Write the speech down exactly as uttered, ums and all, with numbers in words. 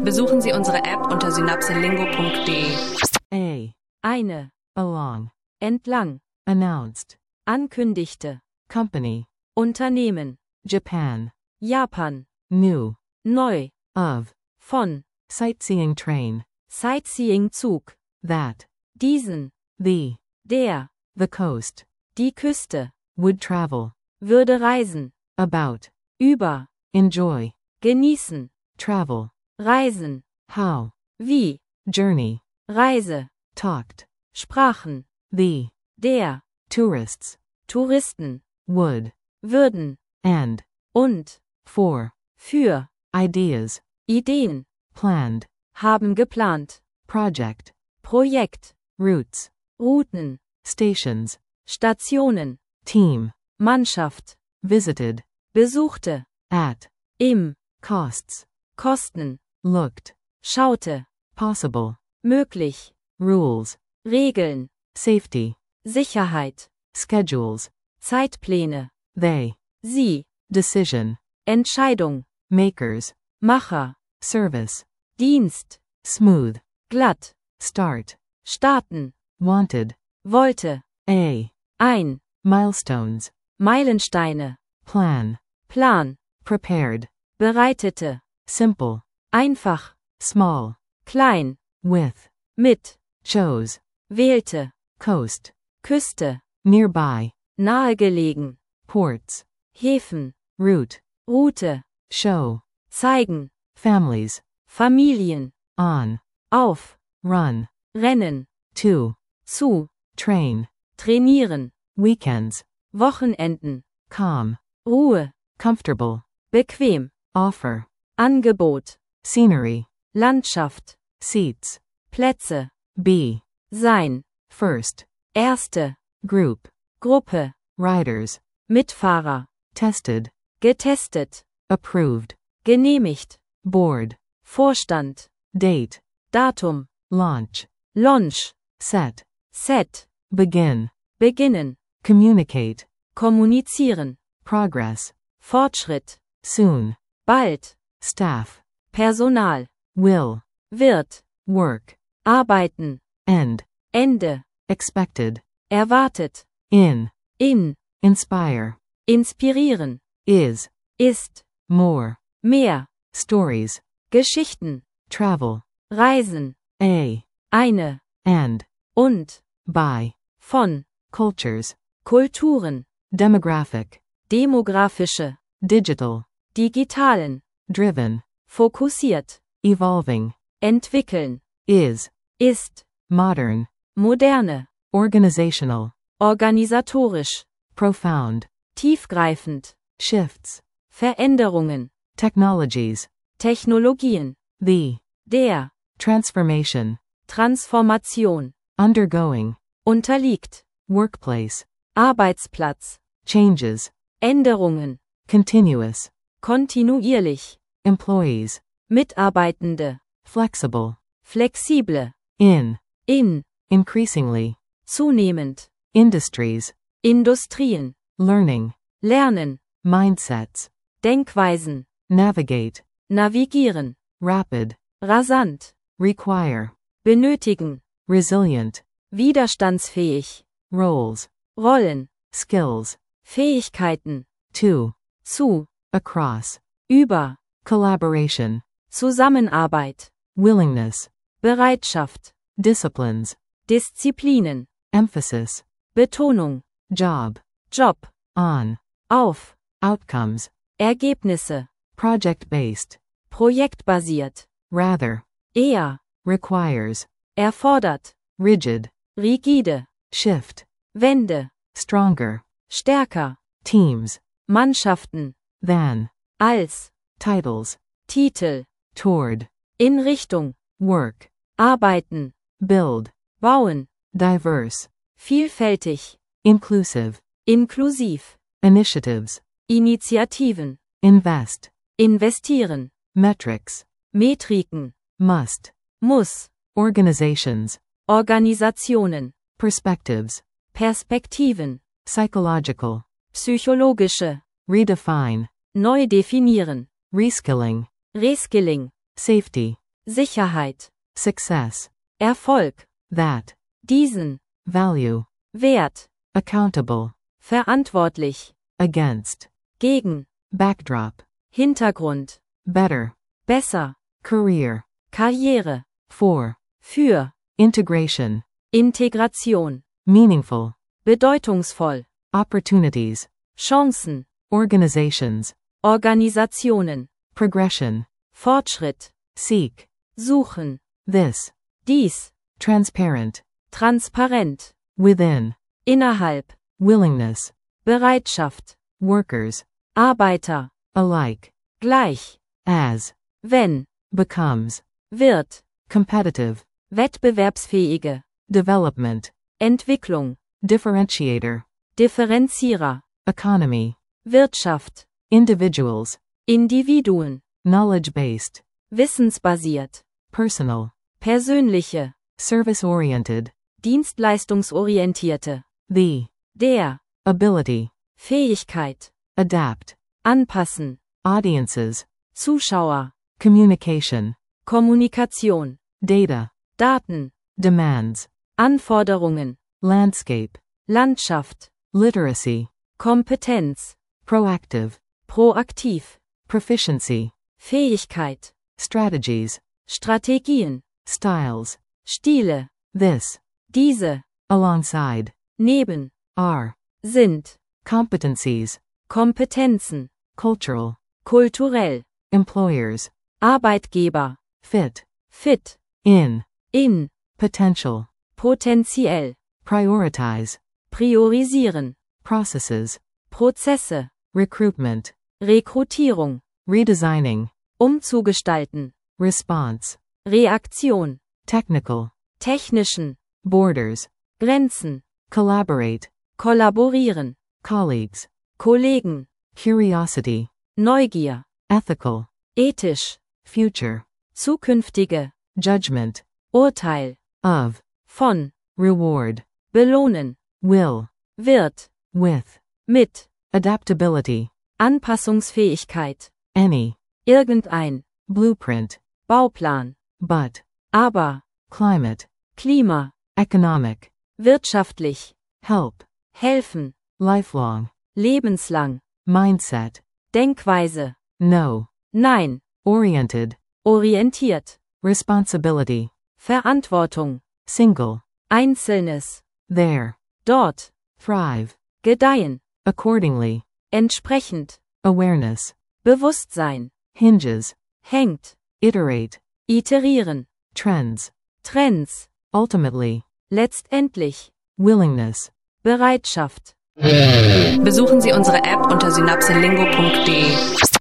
Besuchen Sie unsere App unter synapselingo punkt de. A. Eine. Along. Entlang. Announced. Ankündigte. Company. Unternehmen. Japan. Japan. New. Neu. Of. Von. Sightseeing train. Sightseeing-Zug. That. Diesen. The. Der. The coast. Die Küste. Would travel. Würde reisen. About. Über. Enjoy. Genießen. Travel. Reisen. How. Wie. Journey. Reise. Talked. Sprachen. The. Der. Tourists. Touristen. Would. Würden. And. Und. For. Für. Ideas. Ideen. Planned. Haben geplant. Project. Projekt. Routes. Routen. Stations. Stationen. Team. Mannschaft. Visited. Besuchte. At. Im. Costs. Kosten. Looked. Schaute. Possible. Möglich. Rules. Regeln. Safety. Sicherheit. Schedules. Zeitpläne. They. Sie. Decision. Entscheidung. Makers. Macher. Service. Dienst. Smooth. Glatt. Start. Starten. Wanted. Wollte. A. Ein. Milestones. Meilensteine. Plan. Plan. Prepared. Bereitete. Simple. Einfach. Small. Klein. With. Mit. Chose. Wählte. Coast. Küste. Nearby. Nahegelegen. Ports. Häfen. Route. Route. Show. Zeigen. Families. Familien. On. Auf. Run. Rennen. To. Zu. Train. Trainieren. Weekends. Wochenenden. Calm. Ruhe. Comfortable. Bequem. Offer. Angebot. Scenery. Landschaft. Seats. Plätze. Be. Sein. First. Erste. Group. Gruppe. Riders. Mitfahrer. Tested. Getestet. Approved. Genehmigt. Board. Vorstand. Date. Datum. Launch. Launch. Set. Set. Begin. Beginnen. Communicate. Kommunizieren. Progress. Fortschritt. Soon. Bald. Staff. Personal. Will. Wird. Work. Arbeiten. End. Ende. Expected. Erwartet. In. In. Inspire. Inspirieren. Is. Ist. More. Mehr. Stories. Geschichten. Travel. Reisen. A. Eine. And. Und. By. Von. Cultures. Kulturen. Demographic. Demografische. Digital. Digitalen. Driven. Fokussiert. Evolving. Entwickeln. Is. Ist. Modern. Moderne. Organizational. Organisatorisch. Profound. Tiefgreifend. Shifts. Veränderungen. Technologies. Technologien. The. Der. Transformation. Transformation. Undergoing. Unterliegt. Workplace. Arbeitsplatz. Changes. Änderungen. Continuous. Kontinuierlich. Employees. Mitarbeitende. Flexible. Flexible. In. In. Increasingly. Zunehmend. Industries. Industrien. Learning. Lernen. Mindsets. Denkweisen. Navigate. Navigieren. Rapid. Rasant. Require. Benötigen. Resilient. Widerstandsfähig. Roles. Rollen. Skills. Fähigkeiten. To. Zu. Across. Über. Collaboration. Zusammenarbeit. Willingness. Bereitschaft. Disciplines. Disziplinen. Emphasis. Betonung. Job. Job. On. Auf. Outcomes. Ergebnisse. Project-based. Projektbasiert. Rather. Eher. Requires. Erfordert. Rigid. Rigide. Shift. Wende. Stronger. Stärker. Teams. Mannschaften. Than. Als. Titles. Titel. Toward. In Richtung. Work. Arbeiten. Build. Bauen. Diverse. Vielfältig. Inclusive. Inklusiv. Initiatives. Initiativen. Invest. Investieren. Metrics. Metriken. Must. Muss. Organizations. Organisationen. Perspectives. Perspektiven. Psychological. Psychologische. Redefine. Neu definieren. Reskilling. Reskilling. Safety. Sicherheit, success, Erfolg, that, diesen, value, Wert, accountable, verantwortlich, against, gegen, backdrop, Hintergrund, better, besser, career, Karriere, for, für, integration, Integration, meaningful, bedeutungsvoll, opportunities, Chancen, organizations, Organisationen, progression, Fortschritt, seek, suchen, this, dies, transparent, transparent, within, innerhalb, willingness, Bereitschaft, workers, Arbeiter, alike, gleich, as, wenn, becomes, wird, competitive, wettbewerbsfähige, development, Entwicklung, differentiator, Differenzierer, economy, Wirtschaft, individuals, Individuen, knowledge-based, wissensbasiert, personal, persönliche, service-oriented, dienstleistungsorientierte, the, der, ability, Fähigkeit, adapt, anpassen, audiences, Zuschauer, communication, Kommunikation, data, Daten, demands, Anforderungen, landscape, Landschaft, literacy, Kompetenz, proactive, proaktiv, proficiency, Fähigkeit, strategies, Strategien, styles, Stile, this, diese, alongside, neben, are, sind, competencies, Kompetenzen, cultural, kulturell, employers, Arbeitgeber, fit, fit, in, in, potential, potenziell, prioritize, priorisieren, processes, Prozesse, recruitment, Rekrutierung, redesigning, umzugestalten, response, Reaktion, technical, technischen, borders, Grenzen, collaborate, kollaborieren, colleagues, Kollegen, curiosity, Neugier, ethical, ethisch, future, zukünftige, judgment, Urteil, of, von, reward, belohnen, will, wird, with, mit, adaptability, Anpassungsfähigkeit, any, irgendein, blueprint, Bauplan, but, aber, climate, Klima, economic, wirtschaftlich, help, helfen, lifelong, lebenslang, mindset, Denkweise, no, nein, oriented, orientiert, responsibility, Verantwortung, single, Einzelnes, there, dort, thrive, gedeihen, accordingly, entsprechend, awareness, Bewusstsein, hinges, hängt, iterate, iterieren, trends, Trends, ultimately, letztendlich, willingness, Bereitschaft. Besuchen Sie unsere App unter synapselingo punkt de.